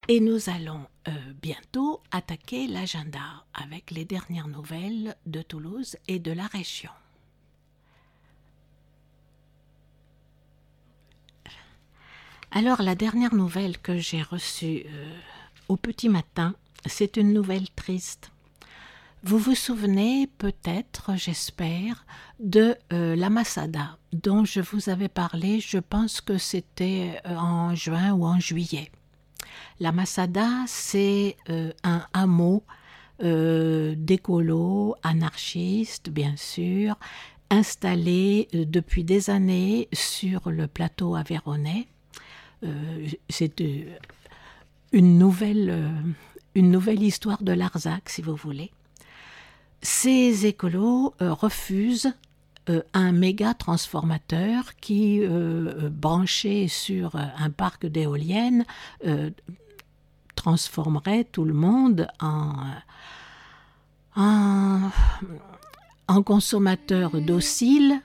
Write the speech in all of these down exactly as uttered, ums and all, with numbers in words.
Et nous allons euh, bientôt attaquer l'agenda avec les dernières nouvelles de Toulouse et de la région. Alors, la dernière nouvelle que j'ai reçue euh, au petit matin, c'est une nouvelle triste. Vous vous souvenez peut-être, j'espère, de euh, la Masada, dont je vous avais parlé, je pense que c'était en juin ou en juillet. La Masada, c'est euh, un hameau euh, d'écolos, anarchistes, bien sûr, installé euh, depuis des années sur le plateau aveyronnais. Euh, c'est euh, une nouvelle, euh, une nouvelle histoire de Larzac, si vous voulez. Ces écolos euh, refusent euh, un méga transformateur qui, euh, branché sur un parc d'éoliennes, euh, transformerait tout le monde en, en, en consommateurs dociles,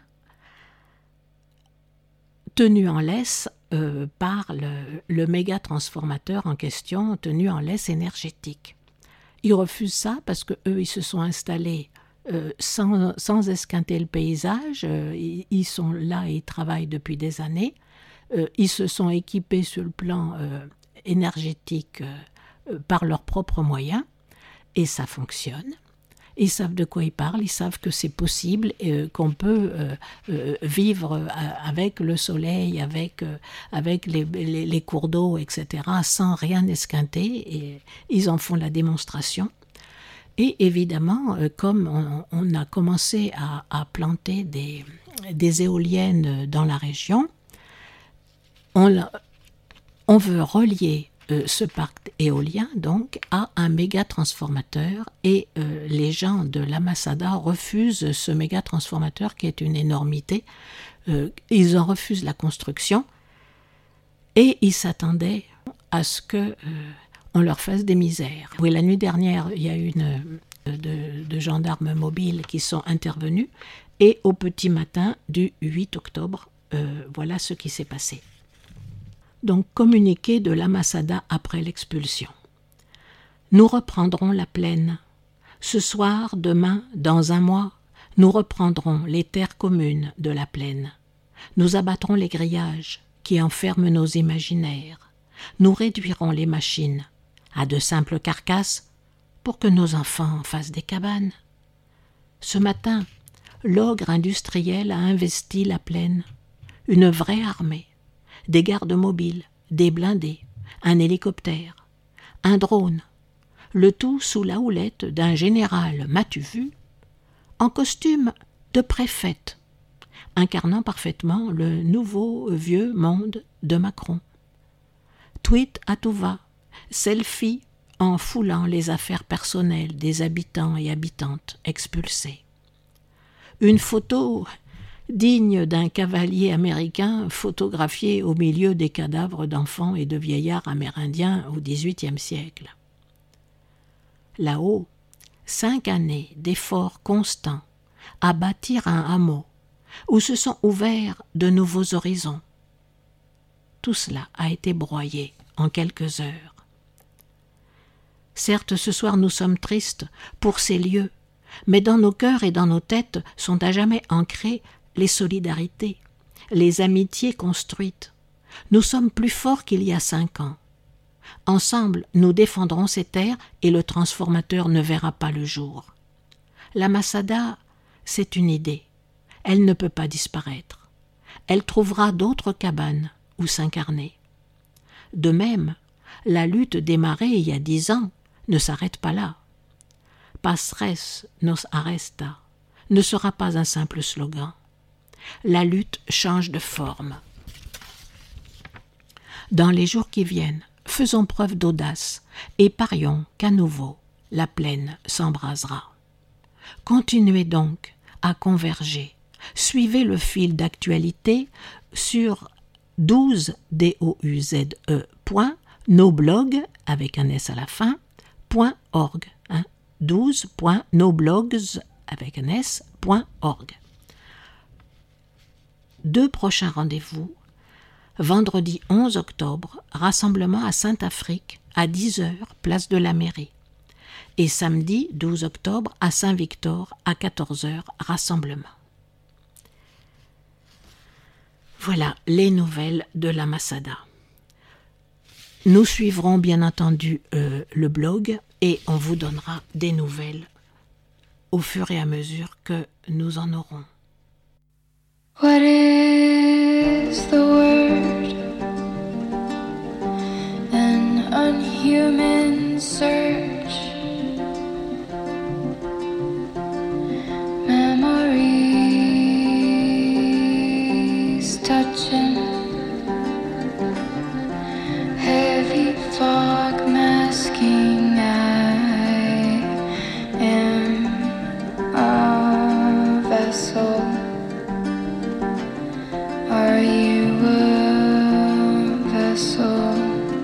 tenus en laisse euh, par le, le méga transformateur en question, tenu en laisse énergétique. Ils refusent ça parce qu'eux, ils se sont installés euh, sans, sans esquinter le paysage. Euh, ils, ils sont là et ils travaillent depuis des années. Euh, ils se sont équipés sur le plan euh, énergétique euh, par leurs propres moyens. Et ça fonctionne. Ils savent de quoi ils parlent, ils savent que c'est possible, euh, qu'on peut euh, euh, vivre euh, avec le soleil, avec, euh, avec les, les, les cours d'eau, et cetera, sans rien esquinter, et ils en font la démonstration. Et évidemment, euh, comme on, on a commencé à, à planter des, des éoliennes dans la région, on, on veut relier Euh, ce parc éolien donc a un méga transformateur et euh, les gens de la Masada refusent ce méga transformateur qui est une énormité. Euh, ils en refusent la construction et ils s'attendaient à ce que euh, on leur fasse des misères. Oui, la nuit dernière, il y a une euh, de, de gendarmes mobiles qui sont intervenus et au petit matin du huit octobre, euh, voilà ce qui s'est passé. Donc communiqué de la Masada après l'expulsion. Nous reprendrons la plaine. Ce soir, demain, dans un mois, nous reprendrons les terres communes de la plaine. Nous abattrons les grillages qui enferment nos imaginaires. Nous réduirons les machines à de simples carcasses pour que nos enfants fassent des cabanes. Ce matin, l'ogre industriel a investi la plaine, une vraie armée. Des gardes mobiles, des blindés, un hélicoptère, un drone, le tout sous la houlette d'un général, m'as-tu vu, en costume de préfète, incarnant parfaitement le nouveau vieux monde de Macron. Tweet à tout va, selfie en foulant les affaires personnelles des habitants et habitantes expulsés. Une photo digne d'un cavalier américain photographié au milieu des cadavres d'enfants et de vieillards amérindiens au dix-huitième siècle. Là-haut, cinq années d'efforts constants à bâtir un hameau où se sont ouverts de nouveaux horizons. Tout cela a été broyé en quelques heures. Certes, ce soir nous sommes tristes pour ces lieux, mais dans nos cœurs et dans nos têtes sont à jamais ancrés les solidarités, les amitiés construites. Nous sommes plus forts qu'il y a cinq ans. Ensemble, nous défendrons ces terres et le transformateur ne verra pas le jour. La Masada, c'est une idée. Elle ne peut pas disparaître. Elle trouvera d'autres cabanes où s'incarner. De même, la lutte démarrée il y a dix ans ne s'arrête pas là. Pasres nos arresta ne sera pas un simple slogan. La lutte change de forme. Dans les jours qui viennent, faisons preuve d'audace et parions qu'à nouveau, la plaine s'embrasera. Continuez donc à converger. Suivez le fil d'actualité sur douze d o u z e point noblogs avec un s à la fin point org, hein, douze point noblogs avec un s point org. Deux prochains rendez-vous Vendredi onze octobre, rassemblement à Saint-Afrique à dix heures, place de la Mairie. Et samedi douze octobre, à Saint-Victor à quatorze heures, rassemblement. Voilà les nouvelles de la Masada. Nous suivrons bien entendu euh, le blog et on vous donnera des nouvelles au fur et à mesure que nous en aurons. What is the word? An unhuman search. Memories touching. Heavy fog masking. I am a vessel. Are you a vessel?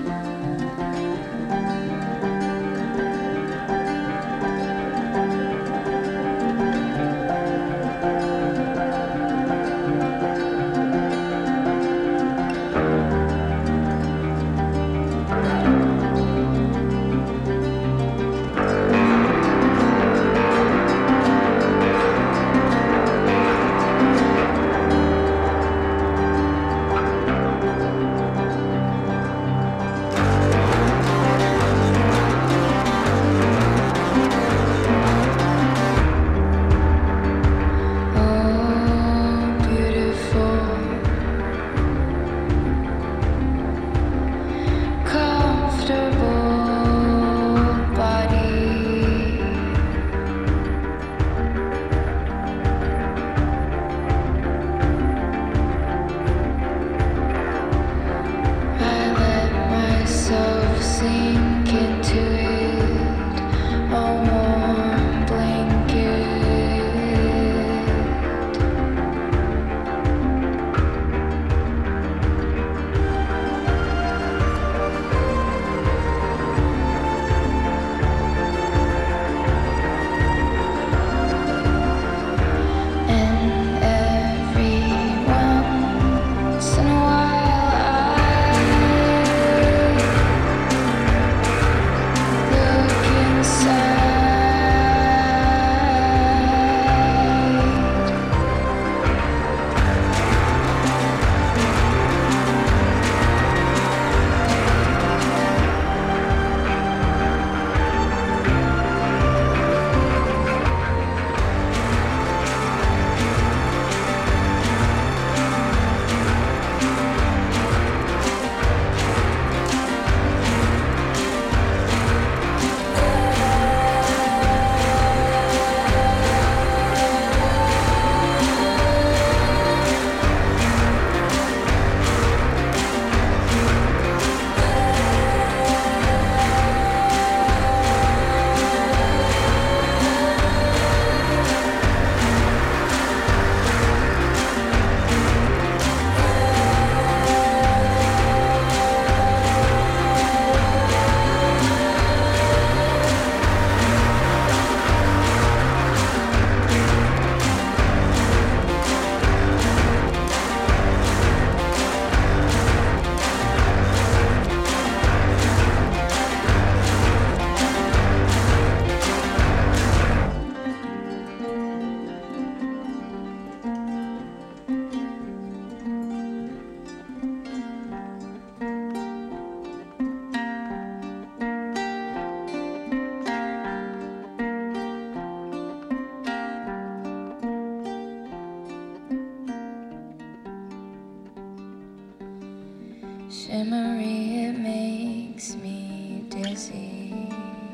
Shimmery, it makes me dizzy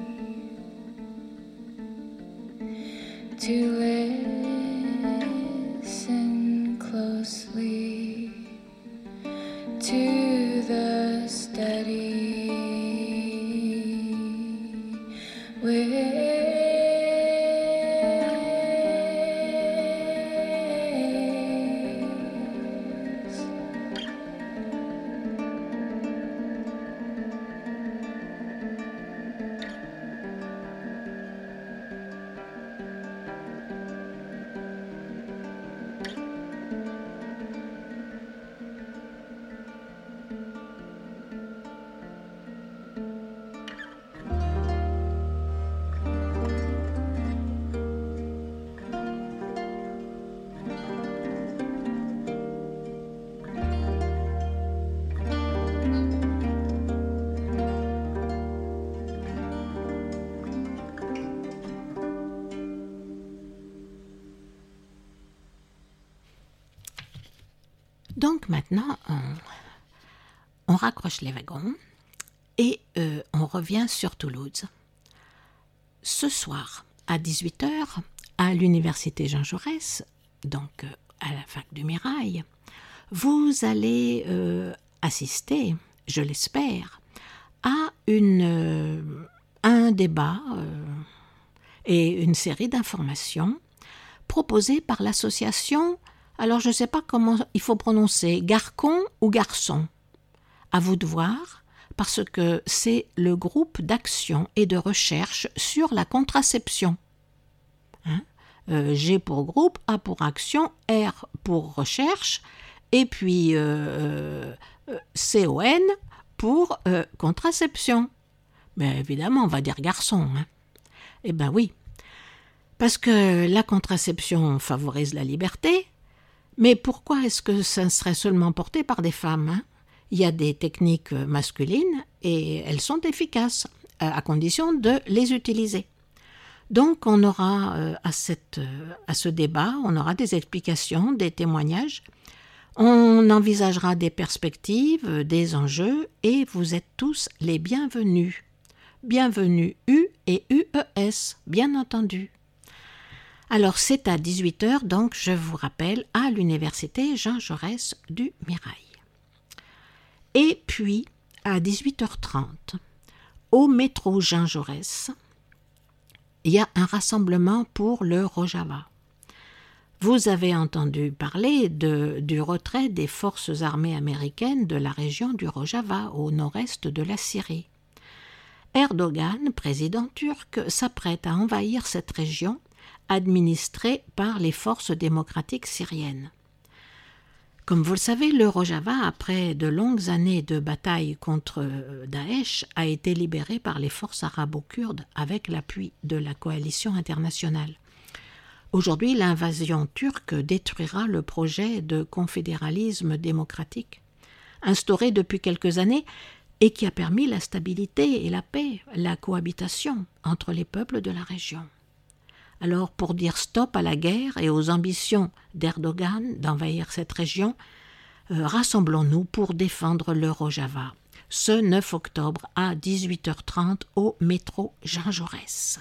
to listen closely to the steady waves. Donc maintenant, on, on raccroche les wagons et euh, on revient sur Toulouse. Ce soir, à dix-huit heures, à l'université Jean Jaurès, donc euh, à la fac du Mirail, vous allez euh, assister, je l'espère, à une, euh, un débat euh, et une série d'informations proposées par l'association, alors je ne sais pas comment il faut prononcer, Garcon ou Garçon. À vous de voir, parce que c'est le groupe d'action et de recherche sur la contraception. Hein euh, G pour groupe, A pour action, R pour recherche, et puis euh, euh, C O N pour euh, contraception. Mais évidemment, on va dire garçon. Hein. Eh bien oui, parce que la contraception favorise la liberté, mais pourquoi est-ce que ça serait seulement porté par des femmes, hein? Il y a des techniques masculines et elles sont efficaces, à condition de les utiliser. Donc on aura euh, à, cette, euh, à ce débat, on aura des explications, des témoignages, on envisagera des perspectives, euh, des enjeux, et vous êtes tous les bienvenus. Bienvenue U et U E S, bien entendu. Alors c'est à dix-huit heures, donc je vous rappelle, à l'université Jean Jaurès du Mirail. Et puis, à dix-huit heures trente, au métro Jean Jaurès, il y a un rassemblement pour le Rojava. Vous avez entendu parler de, du retrait des forces armées américaines de la région du Rojava, au nord-est de la Syrie. Erdogan, président turc, s'apprête à envahir cette région administrée par les forces démocratiques syriennes. Comme vous le savez, le Rojava, après de longues années de bataille contre Daesh, a été libéré par les forces arabo-kurdes avec l'appui de la coalition internationale. Aujourd'hui, l'invasion turque détruira le projet de confédéralisme démocratique, instauré depuis quelques années et qui a permis la stabilité et la paix, la cohabitation entre les peuples de la région. Alors, pour dire stop à la guerre et aux ambitions d'Erdogan d'envahir cette région, euh, rassemblons-nous pour défendre le Rojava, ce neuf octobre à dix-huit heures trente au métro Jean Jaurès.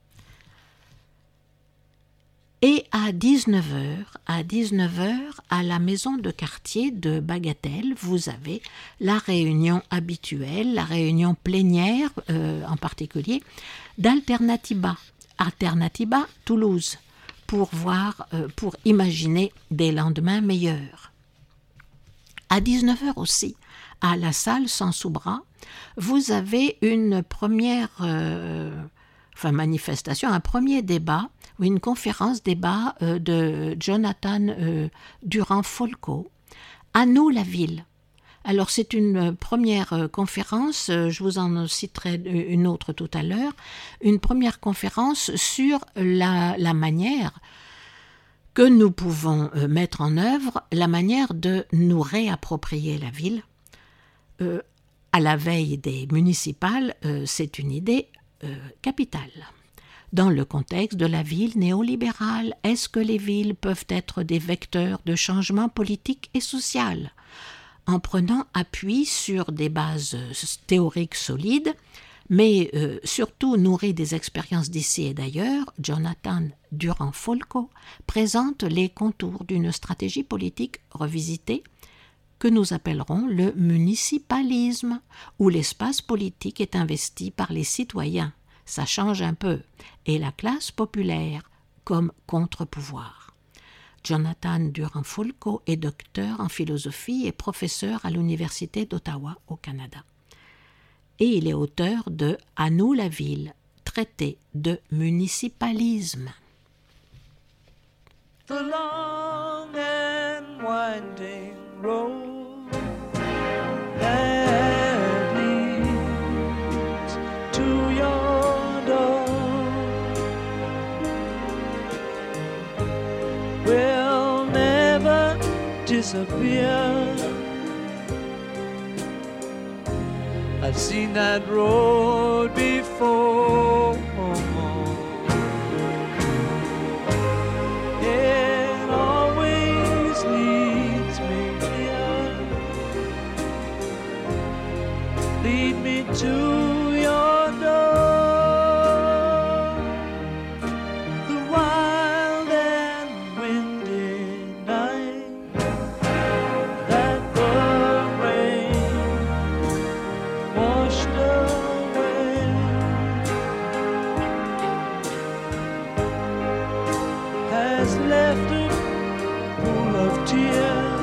Et à dix-neuf heures, à dix-neuf heures, à la maison de quartier de Bagatelle, vous avez la réunion habituelle, la réunion plénière euh, en particulier, d'Alternativa. Alternativa Toulouse, pour voir, euh, pour imaginer des lendemains meilleurs. À dix-neuf heures aussi, à la salle Sansoubra, vous avez une première euh, enfin, manifestation, un premier débat, ou une conférence débat euh, de Jonathan euh, Durand-Folco. À nous la ville. Alors c'est une première conférence, je vous en citerai une autre tout à l'heure, une première conférence sur la, la manière que nous pouvons mettre en œuvre, la manière de nous réapproprier la ville. Euh, à la veille des municipales, euh, c'est une idée euh, capitale. Dans le contexte de la ville néolibérale, est-ce que les villes peuvent être des vecteurs de changement politique et social ? En prenant appui sur des bases théoriques solides, mais euh, surtout nourries des expériences d'ici et d'ailleurs, Jonathan Durand-Folco présente les contours d'une stratégie politique revisitée que nous appellerons le municipalisme, où l'espace politique est investi par les citoyens, ça change un peu, et la classe populaire comme contre-pouvoir. Jonathan Durand-Folco est docteur en philosophie et professeur à l'Université d'Ottawa au Canada. Et il est auteur de « À nous la ville », traité de municipalisme. The long and winding road that leads to your door will never disappear. I've seen that road before. It always leads me to your door. The wild and windy night that the rain washed away has left a pool of tears,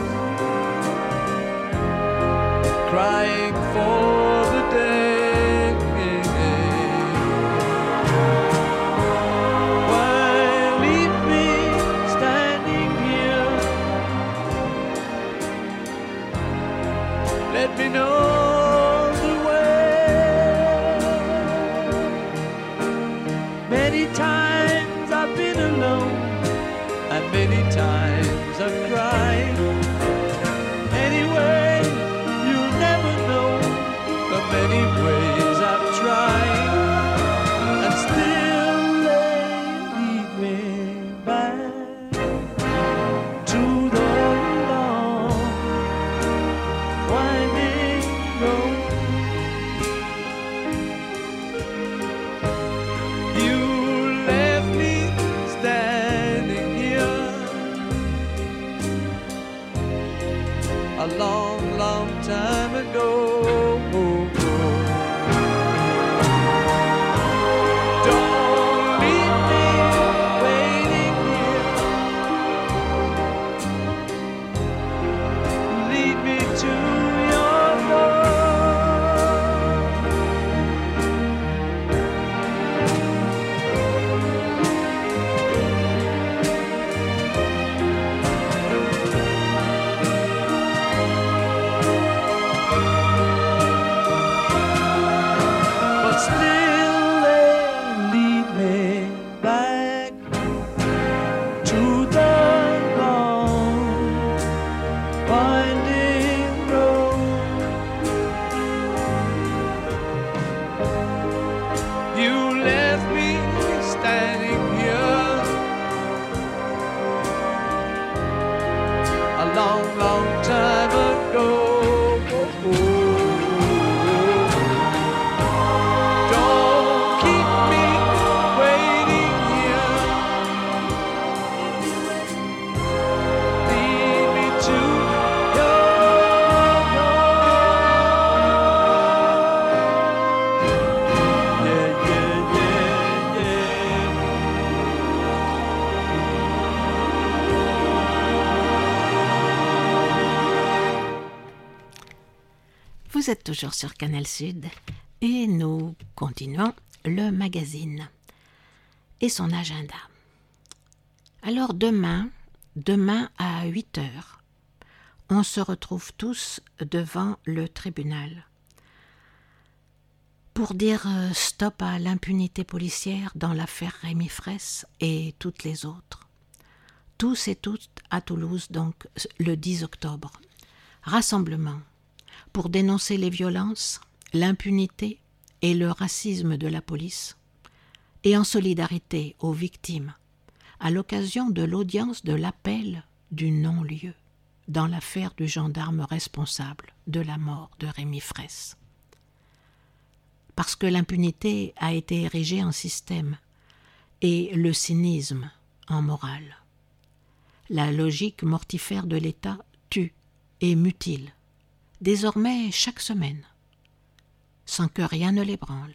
crying for the day why leave me standing here? Let me know the way. Many times I've been alone, and many times I've cried. Anyway, you'll never know the many ways I've tried, and still they lead me back to the long, winding road. You left me standing here a long, long time ago. Don't leave me waiting here. Lead me to your but still they lead me back to the long, winding road. You left me standing here a long, long time ago. Don't keep me waiting here. Lead me to your door. Yeah, yeah, yeah, yeah. Vous êtes toujours sur Canal Sud et nous continuons le magazine et son agenda. Alors demain, demain à huit heures, on se retrouve tous devant le tribunal pour dire euh, stop à l'impunité policière dans l'affaire Rémi Fraisse et toutes les autres. Tous et toutes à Toulouse, donc le dix octobre. Rassemblement pour dénoncer les violences, l'impunité et le racisme de la police, et en solidarité aux victimes, à l'occasion de l'audience de l'appel du non-lieu dans l'affaire du gendarme responsable de la mort de Rémi Fraisse. Parce que l'impunité a été érigée en système et le cynisme en morale. La logique mortifère de l'État tue et mutile, désormais chaque semaine, sans que rien ne l'ébranle.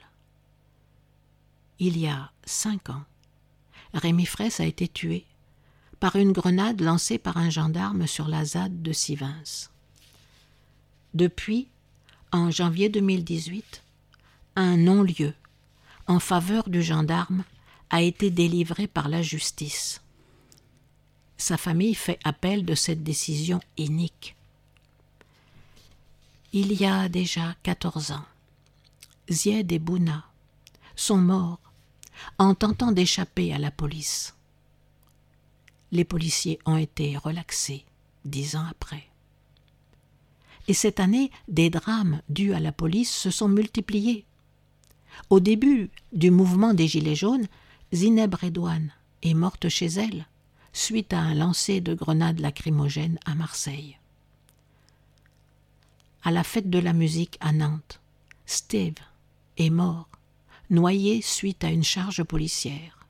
Il y a cinq ans, Rémi Fraisse a été tué par une grenade lancée par un gendarme sur la Z A D de Sivens. Depuis, en janvier deux mille dix-huit, un non-lieu en faveur du gendarme a été délivré par la justice. Sa famille fait appel de cette décision inique. Il y a déjà quatorze ans, Zied et Bouna sont morts en tentant d'échapper à la police. Les policiers ont été relaxés dix ans après. Et cette année, des drames dus à la police se sont multipliés. Au début du mouvement des Gilets jaunes, Zineb Redouane est morte chez elle suite à un lancer de grenades lacrymogènes à Marseille. À la fête de la musique à Nantes, Steve est mort, noyé suite à une charge policière.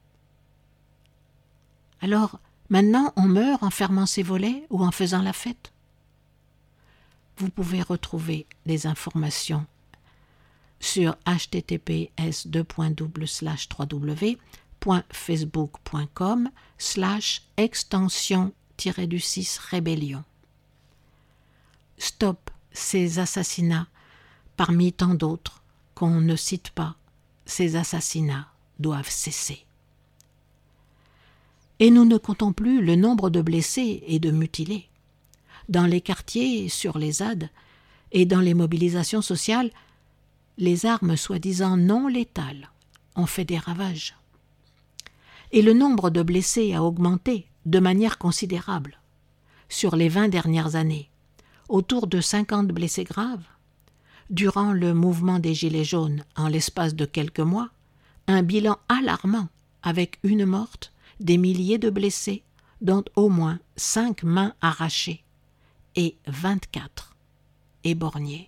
Alors, maintenant, on meurt en fermant ses volets ou en faisant la fête? Vous pouvez retrouver les informations sur h t t p s deux points double slash w w w point facebook point com slash extension tiré du six rébellion. Stop ces assassinats parmi tant d'autres qu'on ne cite pas. Ces assassinats doivent cesser. Et nous ne comptons plus le nombre de blessés et de mutilés. Dans les quartiers, sur les Z A D et dans les mobilisations sociales, les armes soi-disant non létales ont fait des ravages. Et le nombre de blessés a augmenté de manière considérable. Sur les vingt dernières années, autour de cinquante blessés graves. Durant le mouvement des Gilets jaunes, en l'espace de quelques mois, un bilan alarmant avec une morte, des milliers de blessés, dont au moins cinq mains arrachées et vingt-quatre éborgnés.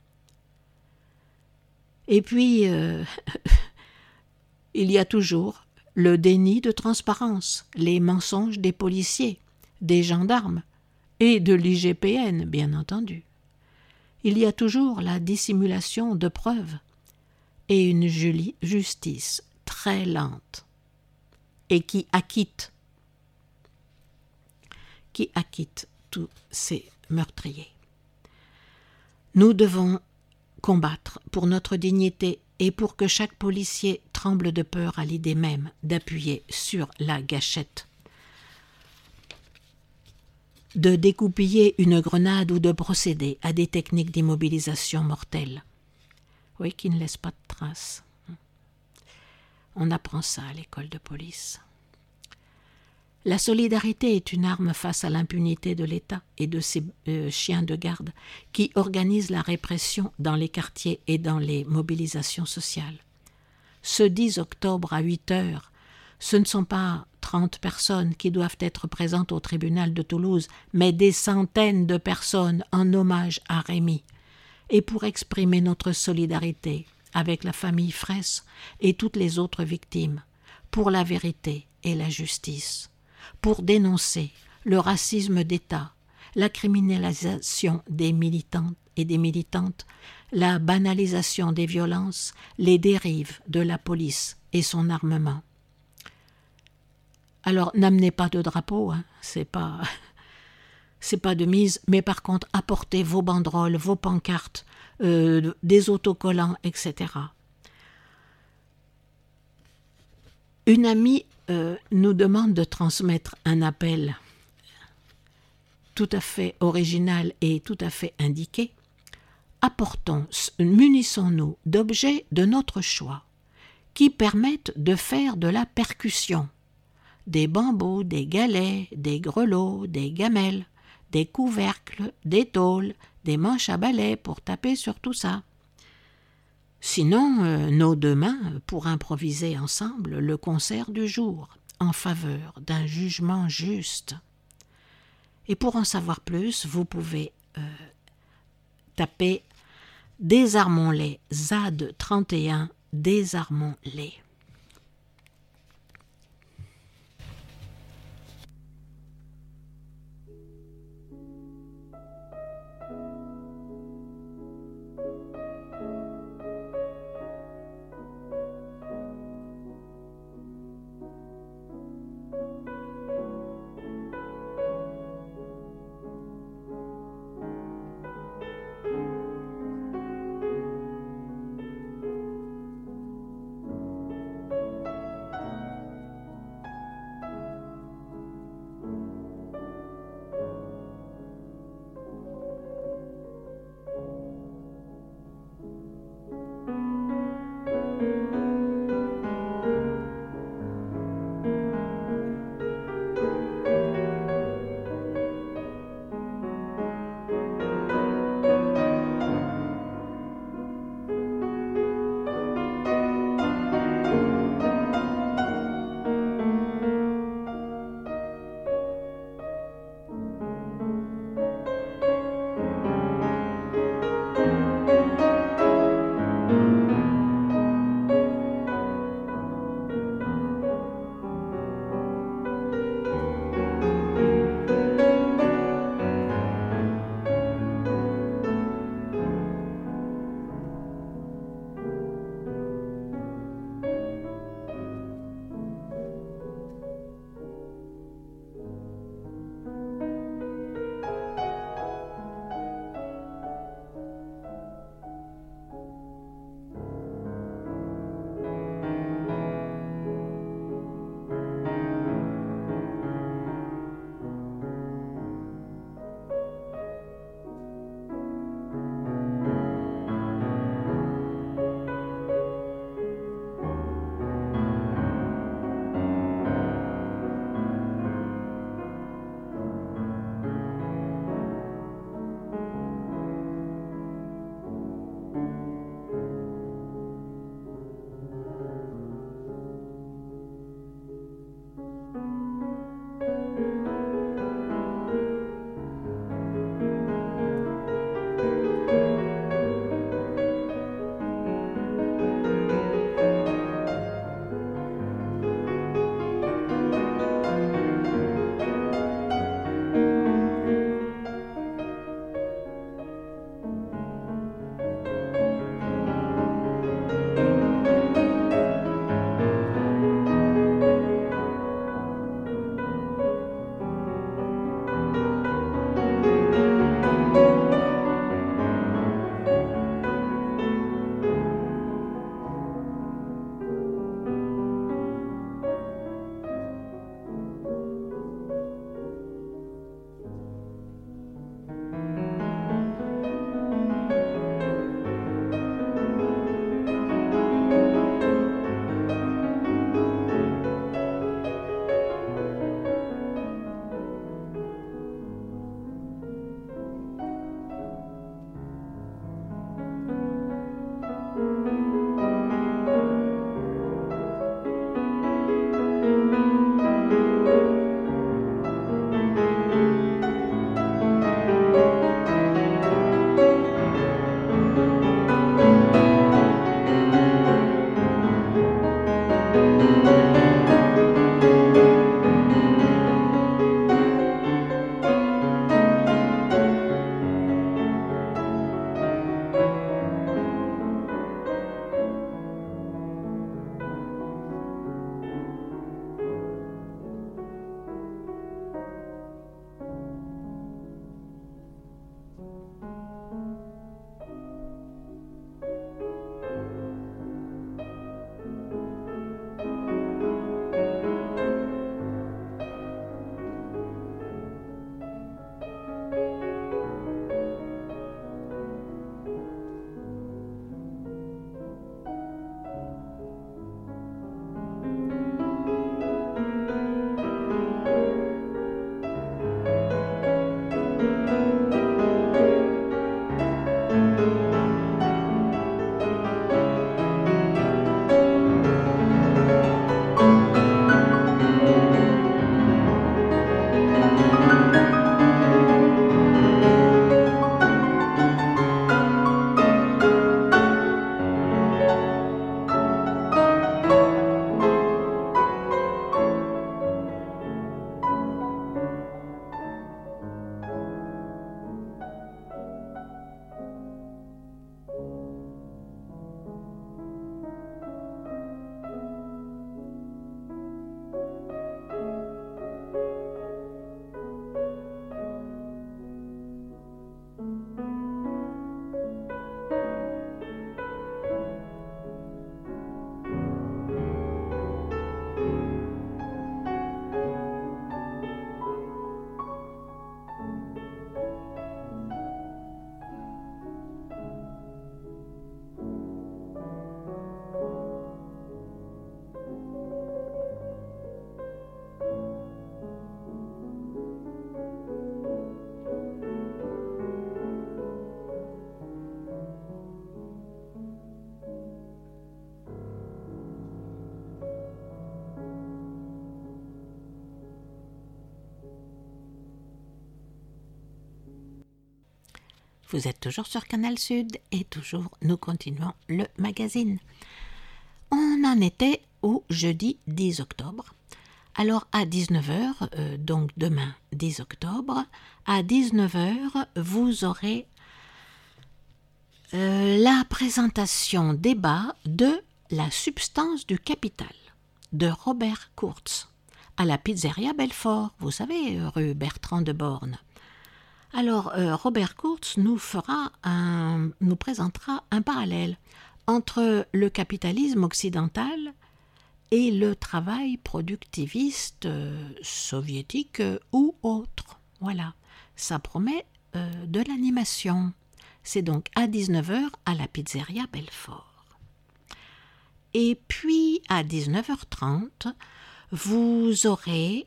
Et puis, euh, il y a toujours le déni de transparence, les mensonges des policiers, des gendarmes et de l'I G P N, bien entendu. Il y a toujours la dissimulation de preuves et une ju- justice très lente et qui acquitte, qui acquitte tous ces meurtriers. Nous devons combattre pour notre dignité et pour que chaque policier tremble de peur à l'idée même d'appuyer sur la gâchette, de découpiller une grenade ou de procéder à des techniques d'immobilisation mortelle. Oui, qui ne laissent pas de traces. On apprend ça à l'école de police. La solidarité est une arme face à l'impunité de l'État et de ses euh, chiens de garde qui organisent la répression dans les quartiers et dans les mobilisations sociales. Ce dix octobre à huit heures, ce ne sont pas trente personnes qui doivent être présentes au tribunal de Toulouse, mais des centaines de personnes en hommage à Rémy. Et pour exprimer notre solidarité avec la famille Fraisse et toutes les autres victimes, pour la vérité et la justice, pour dénoncer le racisme d'État, la criminalisation des militants et des militantes, la banalisation des violences, les dérives de la police et son armement. Alors, n'amenez pas de drapeau, hein, c'est pas, c'est pas de mise, mais par contre, apportez vos banderoles, vos pancartes, euh, des autocollants, et cetera. Une amie euh, nous demande de transmettre un appel tout à fait original et tout à fait indiqué. Apportons, munissons-nous d'objets de notre choix qui permettent de faire de la percussion. Des bambous, des galets, des grelots, des gamelles, des couvercles, des tôles, des manches à balai pour taper sur tout ça. Sinon, euh, nos deux mains pour improviser ensemble le concert du jour en faveur d'un jugement juste. Et pour en savoir plus, vous pouvez euh, taper « Désarmons-les, Z A D trente et un, désarmons-les ». Vous êtes toujours sur Canal Sud et toujours nous continuons le magazine. On en était au jeudi dix octobre. Alors à dix-neuf heures, euh, donc demain dix octobre, à dix-neuf heures, vous aurez euh, la présentation débat de La substance du capital de Robert Kurz à la Pizzeria Belfort, vous savez, rue Bertrand de Born. Alors, euh, Robert Kurz nous fera un, nous présentera un parallèle entre le capitalisme occidental et le travail productiviste euh, soviétique euh, ou autre. Voilà, ça promet euh, de l'animation. C'est donc à dix-neuf heures à la Pizzeria Belfort. Et puis, à dix-neuf heures trente, vous aurez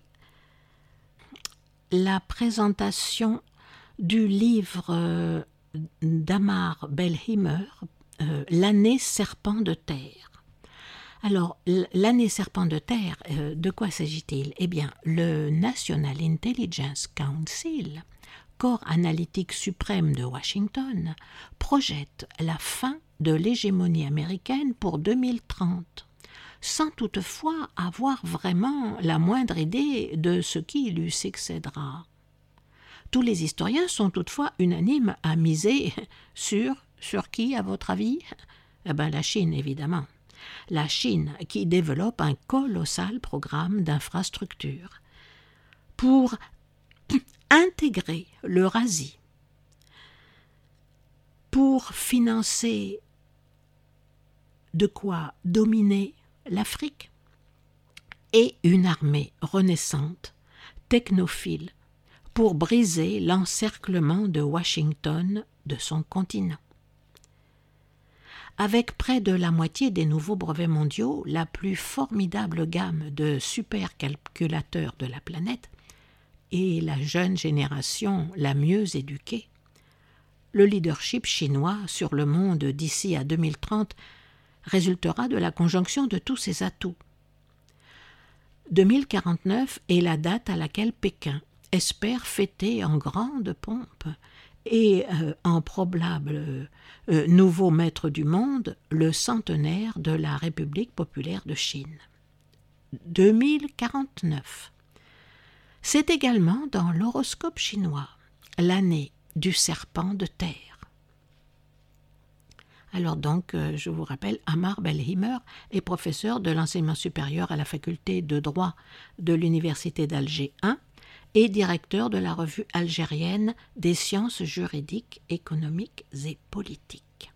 la présentation du livre euh, d'Amar Belheimer, euh, L'année serpent de terre. Alors, l'année serpent de terre, euh, de quoi s'agit-il? Eh bien, le National Intelligence Council, corps analytique suprême de Washington, projette la fin de l'hégémonie américaine pour deux mille trente, sans toutefois avoir vraiment la moindre idée de ce qui lui succédera. Tous les historiens sont toutefois unanimes à miser sur, sur qui, à votre avis? Eh bien, la Chine, évidemment. La Chine qui développe un colossal programme d'infrastructures pour intégrer l'Eurasie, pour financer de quoi dominer l'Afrique et une armée renaissante, technophile, pour briser l'encerclement de Washington de son continent. Avec près de la moitié des nouveaux brevets mondiaux, la plus formidable gamme de supercalculateurs de la planète et la jeune génération la mieux éduquée, le leadership chinois sur le monde d'ici à deux mille trente résultera de la conjonction de tous ces atouts. deux mille quarante-neuf est la date à laquelle Pékin espère fêter en grande pompe et euh, en probable euh, nouveau maître du monde le centenaire de la République populaire de Chine. deux mille quarante-neuf. C'est également dans l'horoscope chinois, l'année du serpent de terre. Alors donc, euh, je vous rappelle, Amar Belhimer est professeur de l'enseignement supérieur à la faculté de droit de l'Université d'Alger un et directeur de la revue algérienne des sciences juridiques, économiques et politiques.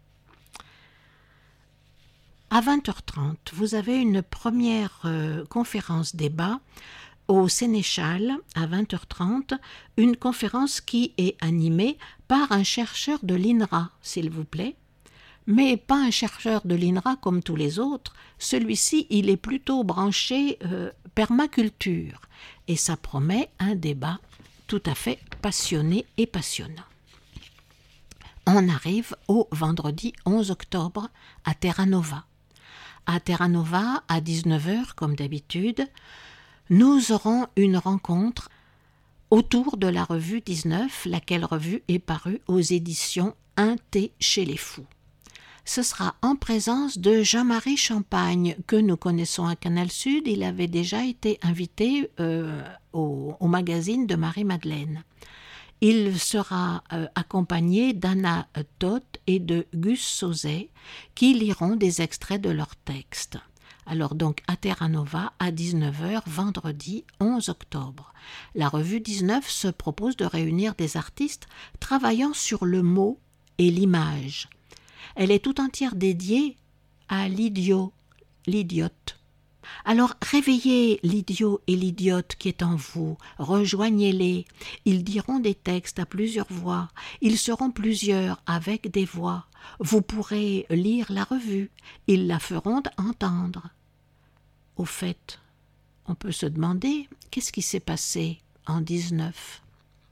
À vingt heures trente, vous avez une première euh, conférence débat au Sénéchal, à vingt heures trente, une conférence qui est animée par un chercheur de l'I N R A, s'il vous plaît, mais pas un chercheur de l'I N R A comme tous les autres. Celui-ci, il est plutôt branché euh, permaculture, et ça promet un débat tout à fait passionné et passionnant. On arrive au vendredi onze octobre à Terra Nova. À Terra Nova, à dix-neuf heures, comme d'habitude, nous aurons une rencontre autour de la revue dix-neuf, laquelle revue est parue aux éditions Un thé chez les fous. Ce sera en présence de Jean-Marie Champagne, que nous connaissons à Canal Sud. Il avait déjà été invité euh, au, au magazine de Marie-Madeleine. Il sera euh, accompagné d'Anna Toth et de Gus Sauzet, qui liront des extraits de leurs textes. Alors donc à Terra Nova, à dix-neuf heures, vendredi onze octobre. La revue dix-neuf se propose de réunir des artistes travaillant sur le mot et l'image. Elle est tout entière dédiée à l'idiot, l'idiote. Alors réveillez l'idiot et l'idiote qui est en vous, rejoignez-les. Ils diront des textes à plusieurs voix, ils seront plusieurs avec des voix. Vous pourrez lire la revue, ils la feront entendre. Au fait, on peut se demander qu'est-ce qui s'est passé en dix-neuf.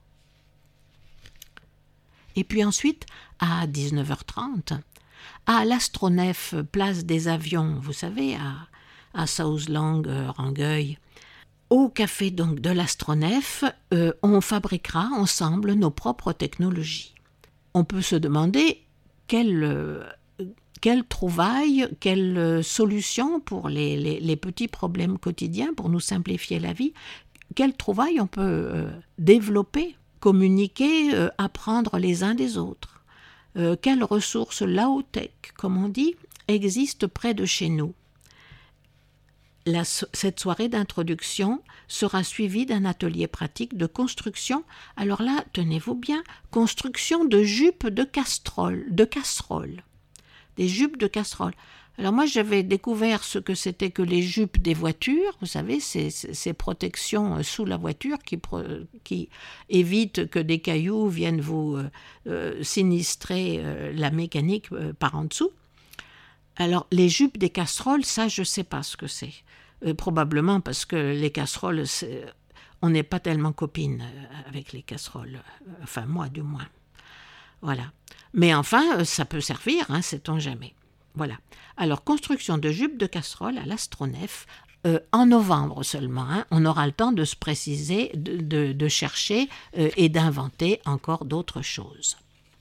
Et puis ensuite, à dix-neuf heures trente, à l'Astronef, place des Avions, vous savez, à, à Southlang, euh, Rangueil, au café donc de l'Astronef, euh, on fabriquera ensemble nos propres technologies. On peut se demander quelle, euh, quelle trouvaille, quelle euh, solution pour les, les, les petits problèmes quotidiens, pour nous simplifier la vie, quelle trouvaille on peut euh, développer, communiquer, euh, apprendre les uns des autres. Euh, quelles ressources low-tech, comme on dit, existent près de chez nous. La, cette soirée d'introduction sera suivie d'un atelier pratique de construction. Alors là, tenez-vous bien, construction de jupes de casserole, de casseroles. Des jupes de casseroles. Alors moi, j'avais découvert ce que c'était que les jupes des voitures, vous savez, ces, ces protections sous la voiture qui, qui évitent que des cailloux viennent vous euh, sinistrer euh, la mécanique euh, par en dessous. Alors, les jupes des casseroles, ça, je ne sais pas ce que c'est. Euh, probablement parce que les casseroles, c'est, on n'est pas tellement copines avec les casseroles. Enfin, moi, du moins. Voilà. Mais enfin, ça peut servir, hein, sait-on jamais. Voilà. Alors, construction de jupes de casserole à l'Astronef, euh, en novembre seulement. Hein. On aura le temps de se préciser, de, de, de chercher euh, et d'inventer encore d'autres choses.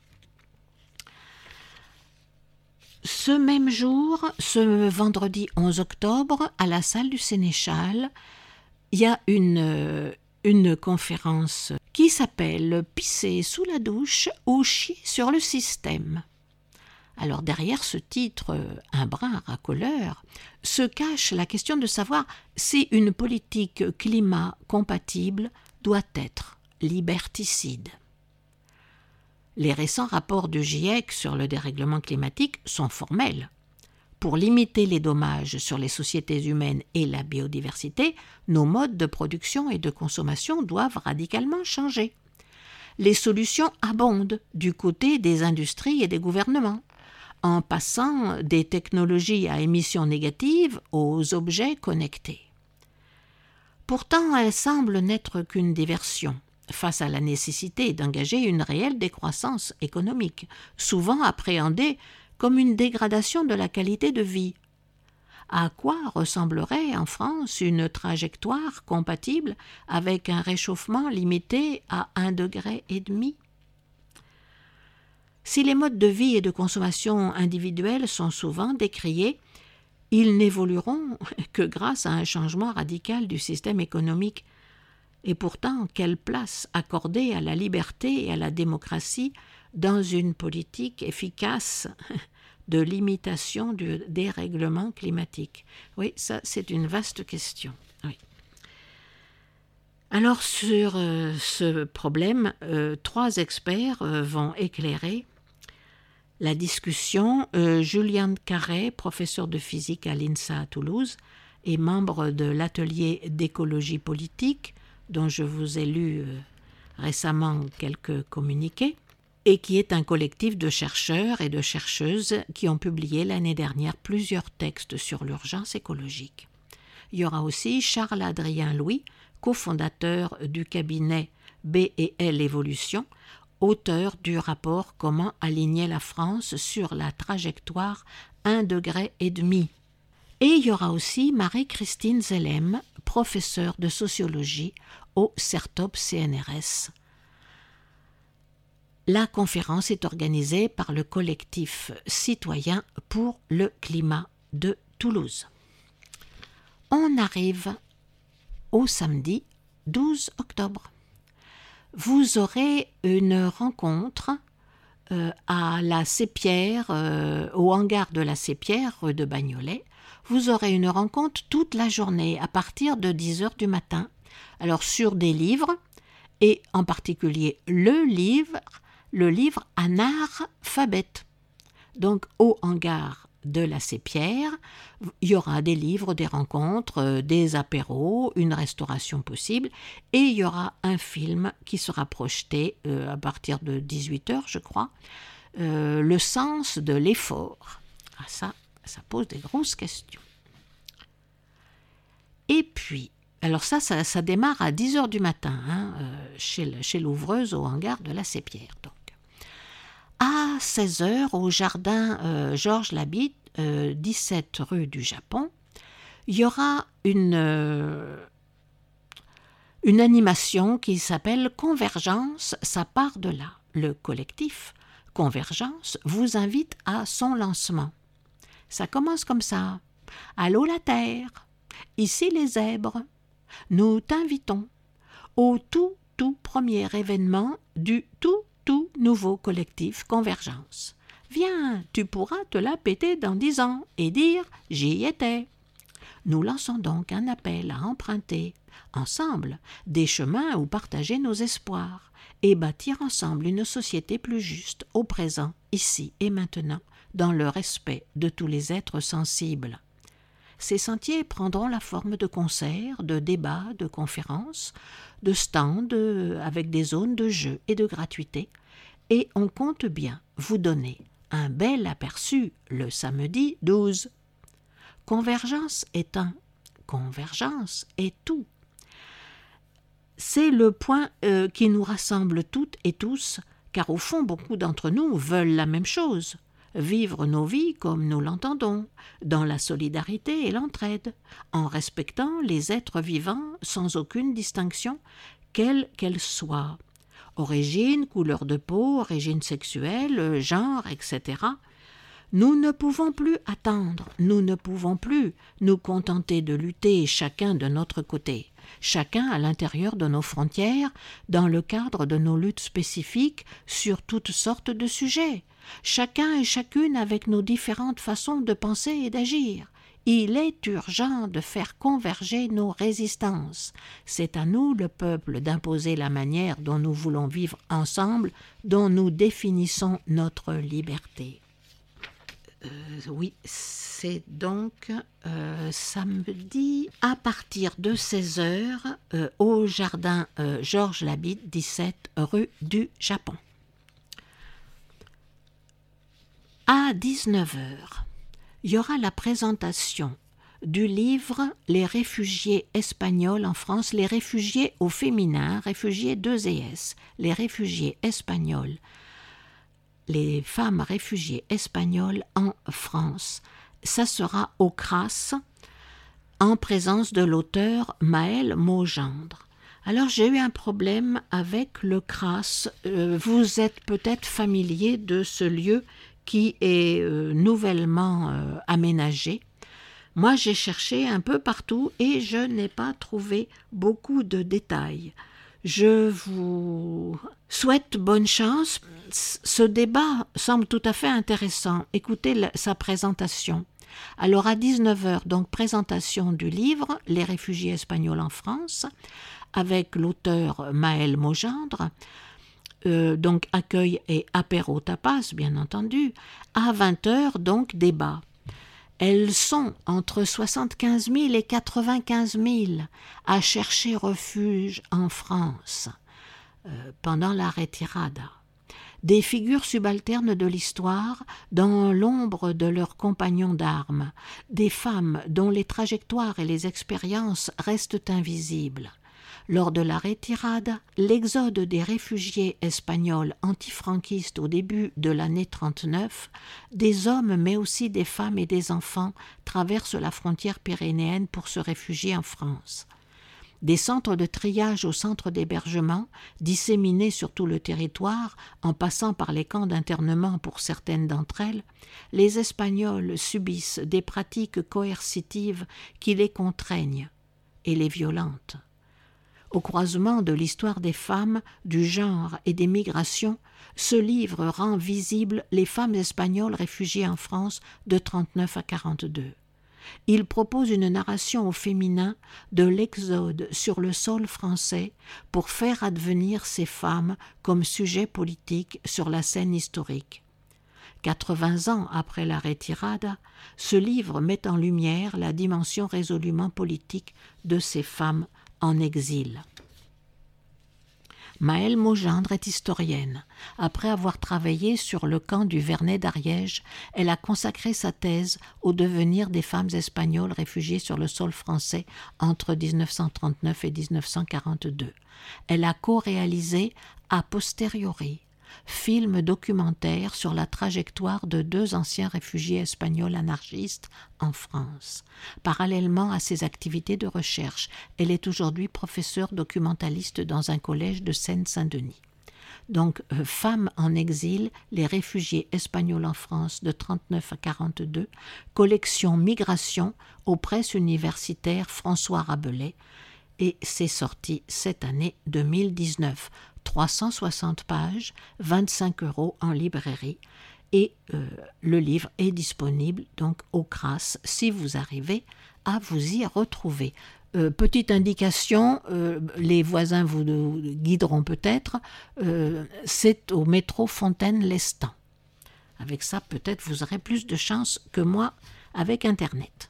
Ce même jour, ce vendredi onze octobre, à la salle du Sénéchal, il y a une, euh, une conférence qui s'appelle « Pisser sous la douche ou chier sur le système ». Alors derrière ce titre, un brin racoleur, se cache la question de savoir si une politique climat compatible doit être liberticide. Les récents rapports du GIEC sur le dérèglement climatique sont formels. Pour limiter les dommages sur les sociétés humaines et la biodiversité, nos modes de production et de consommation doivent radicalement changer. Les solutions abondent du côté des industries et des gouvernements, en passant des technologies à émissions négatives aux objets connectés. Pourtant, elles semblent n'être qu'une diversion face à la nécessité d'engager une réelle décroissance économique, souvent appréhendée comme une dégradation de la qualité de vie. À quoi ressemblerait en France une trajectoire compatible avec un réchauffement limité à un degré et demi ? Si les modes de vie et de consommation individuels sont souvent décriés, ils n'évolueront que grâce à un changement radical du système économique. Et pourtant, quelle place accorder à la liberté et à la démocratie dans une politique efficace de limitation du dérèglement climatique? Oui, ça, c'est une vaste question. Oui. Alors, sur euh, ce problème, euh, trois experts euh, vont éclairer la discussion. euh, Julian Carré, professeur de physique à l'INSA à Toulouse et membre de l'atelier d'écologie politique, dont je vous ai lu euh, récemment quelques communiqués, et qui est un collectif de chercheurs et de chercheuses qui ont publié l'année dernière plusieurs textes sur l'urgence écologique. Il y aura aussi Charles-Adrien Louis, cofondateur du cabinet B et L Évolution, auteur du rapport « Comment aligner la France sur la trajectoire un degré et demi ». Et il y aura aussi Marie-Christine Zellem, professeure de sociologie au CERTOP C N R S. La conférence est organisée par le collectif citoyen pour le climat de Toulouse. On arrive au samedi douze octobre. Vous aurez une rencontre euh, à la Sépierre, euh, au hangar de la Sépierre, rue de Bagnolet. Vous aurez une rencontre toute la journée à partir de dix heures du matin. Alors sur des livres, et en particulier le livre, le livre Analphabet. Donc au hangar de la Sépierre, il y aura des livres, des rencontres, des apéros, une restauration possible, et il y aura un film qui sera projeté euh, à partir de dix-huit heures, je crois, euh, Le sens de l'effort. Ah, ça, ça pose des grosses questions. Et puis, alors ça, ça, ça démarre à dix heures du matin, hein, euh, chez, chez l'ouvreuse au hangar de la Sépierre. Donc. À seize heures, au jardin euh, Georges Labitte, euh, dix-sept rue du Japon, il y aura une, euh, une animation qui s'appelle Convergence, ça part de là. Le collectif Convergence vous invite à son lancement. Ça commence comme ça. Allô la Terre, ici les zèbres. Nous t'invitons au tout, tout premier événement du tout, tout nouveau collectif Convergence. Viens, tu pourras te la péter dans dix ans et dire « j'y étais ». Nous lançons donc un appel à emprunter, ensemble, des chemins où partager nos espoirs et bâtir ensemble une société plus juste au présent, ici et maintenant, dans le respect de tous les êtres sensibles. Ces sentiers prendront la forme de concerts, de débats, de conférences, de stands avec des zones de jeu et de gratuité, et on compte bien vous donner un bel aperçu le samedi douze. Convergence est un, convergence est tout. C'est le point euh, qui nous rassemble toutes et tous, car au fond beaucoup d'entre nous veulent la même chose. Vivre nos vies comme nous l'entendons, dans la solidarité et l'entraide, en respectant les êtres vivants sans aucune distinction, quelle qu'elle soit. Origine, couleur de peau, origine sexuelle, genre, et cetera. Nous ne pouvons plus attendre, nous ne pouvons plus nous contenter de lutter chacun de notre côté, chacun à l'intérieur de nos frontières, dans le cadre de nos luttes spécifiques sur toutes sortes de sujets. Chacun et chacune avec nos différentes façons de penser et d'agir. Il est urgent de faire converger nos résistances. C'est à nous, le peuple, d'imposer la manière dont nous voulons vivre ensemble, dont nous définissons notre liberté. Euh, oui, c'est donc euh, samedi à partir de seize heures euh, au jardin euh, Georges Labitte, dix-sept rue du Japon. À dix-neuf heures, il y aura la présentation du livre « Les réfugiés espagnols en France », les réfugiés au féminin, réfugiés deux et S, les réfugiés espagnols, les femmes réfugiées espagnoles en France. Ça sera au C R A S, en présence de l'auteur Maëlle Maugendre. Alors j'ai eu un problème avec le C R A S. Euh, vous êtes peut-être familier de ce lieu qui est euh, nouvellement euh, aménagé. Moi, j'ai cherché un peu partout et je n'ai pas trouvé beaucoup de détails. Je vous souhaite bonne chance. Ce débat semble tout à fait intéressant. Écoutez la, sa présentation. Alors à dix-neuf heures, donc présentation du livre « Les réfugiés espagnols en France » avec l'auteur Maël Mogendre. Euh, donc accueil et apéro tapas, bien entendu. À vingt heures, donc débat. Elles sont entre soixante-quinze mille et quatre-vingt-quinze mille à chercher refuge en France euh, pendant la retirada. Des figures subalternes de l'histoire dans l'ombre de leurs compagnons d'armes, des femmes dont les trajectoires et les expériences restent invisibles. Lors de la retirada, l'exode des réfugiés espagnols antifranquistes au début de l'année trente-neuf, des hommes mais aussi des femmes et des enfants traversent la frontière pyrénéenne pour se réfugier en France. Des centres de triage aux centres d'hébergement, disséminés sur tout le territoire, en passant par les camps d'internement pour certaines d'entre elles, les Espagnols subissent des pratiques coercitives qui les contraignent et les violentent. Au croisement de l'histoire des femmes, du genre et des migrations, ce livre rend visibles les femmes espagnoles réfugiées en France de trente-neuf à quarante-deux. Il propose une narration au féminin de l'exode sur le sol français pour faire advenir ces femmes comme sujet politique sur la scène historique. quatre-vingts ans après la retirada, ce livre met en lumière la dimension résolument politique de ces femmes en exil. Maëlle Mogendre est historienne. Après avoir travaillé sur le camp du Vernet d'Ariège, elle a consacré sa thèse au devenir des femmes espagnoles réfugiées sur le sol français entre dix-neuf cent trente-neuf et dix-neuf cent quarante-deux. Elle a co-réalisé a posteriori film documentaire sur la trajectoire de deux anciens réfugiés espagnols anarchistes en France. Parallèlement à ses activités de recherche, elle est aujourd'hui professeure documentaliste dans un collège de Seine-Saint-Denis. Donc, euh, Femmes en exil, les réfugiés espagnols en France de trente-neuf à quarante-deux, collection Migration aux presses universitaires François Rabelais, et c'est sorti cette année deux mille dix-neuf. trois cent soixante pages, vingt-cinq euros en librairie, et euh, le livre est disponible donc au Cras si vous arrivez à vous y retrouver. Euh, petite indication, euh, les voisins vous, vous guideront peut-être, euh, c'est au métro Fontaine-Lestan. Avec ça, peut-être vous aurez plus de chance que moi avec Internet.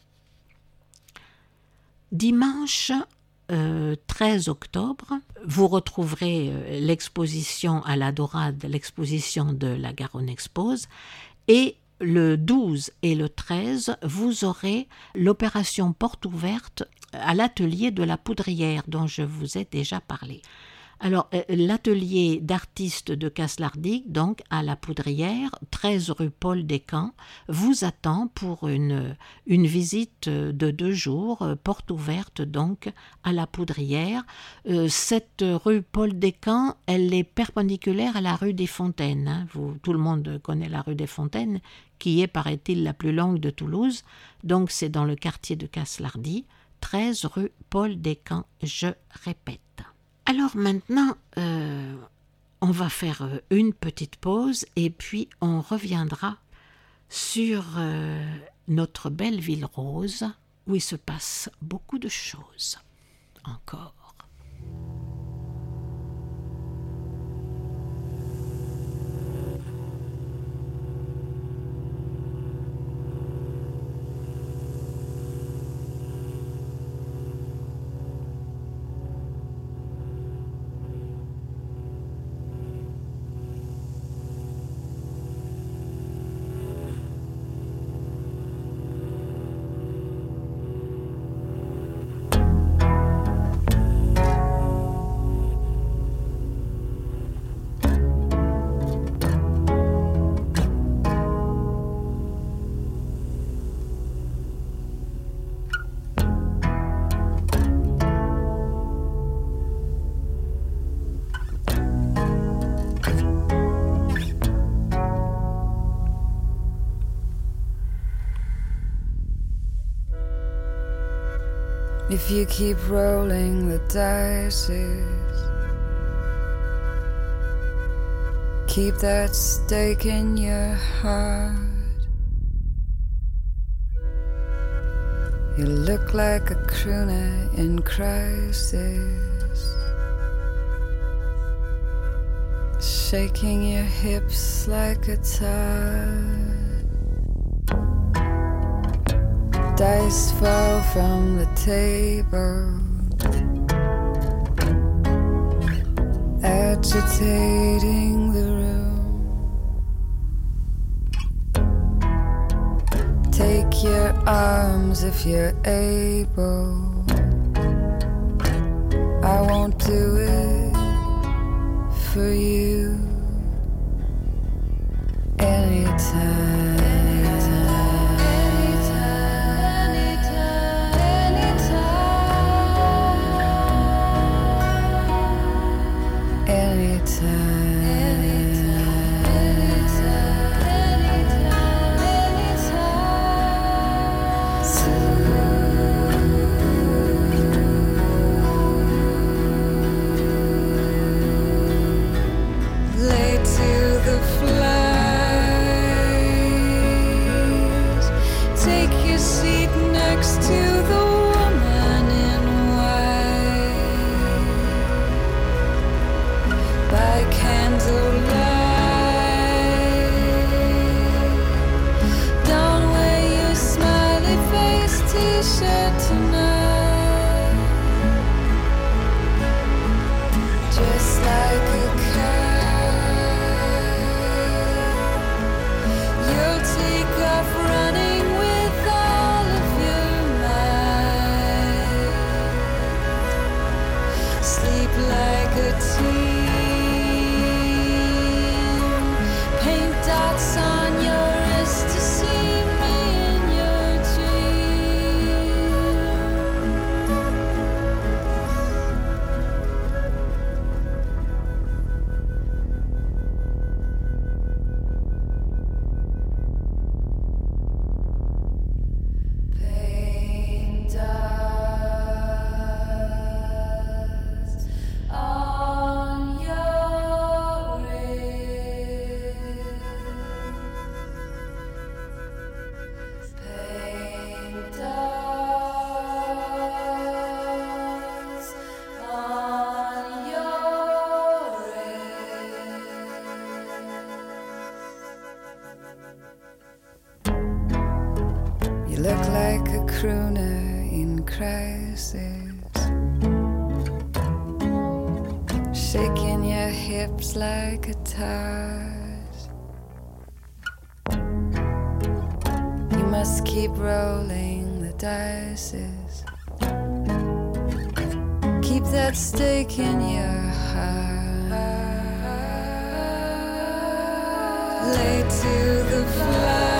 Dimanche euh, treize octobre, vous retrouverez euh, l'exposition à la Dorade, l'exposition de la Garonne Expose, et le douze et le treize, vous aurez l'opération Porte ouverte à l'atelier de la Poudrière dont je vous ai déjà parlé. Alors, l'atelier d'artistes de Caslardic, donc à la Poudrière, treize rue Paul Descamps, vous attend pour une, une visite de deux jours, porte ouverte donc à la Poudrière. Euh, cette rue Paul Descamps, elle est perpendiculaire à la rue des Fontaines. Hein. Vous, tout le monde connaît la rue des Fontaines, qui est, paraît-il, la plus longue de Toulouse. Donc, c'est dans le quartier de Caslardic, treize rue Paul Descamps, je répète. Alors maintenant, euh, on va faire une petite pause et puis on reviendra sur euh, notre belle ville rose où il se passe beaucoup de choses encore. If you keep rolling the dices, keep that stake in your heart. You look like a crooner in crisis, shaking your hips like a tide. Dice fall from the table, agitating the room. Take your arms if you're able. I won't do it for you anytime. Crooner in crisis, shaking your hips like a tart. You must keep rolling the dices, keep that stake in your heart. Lay to the floor.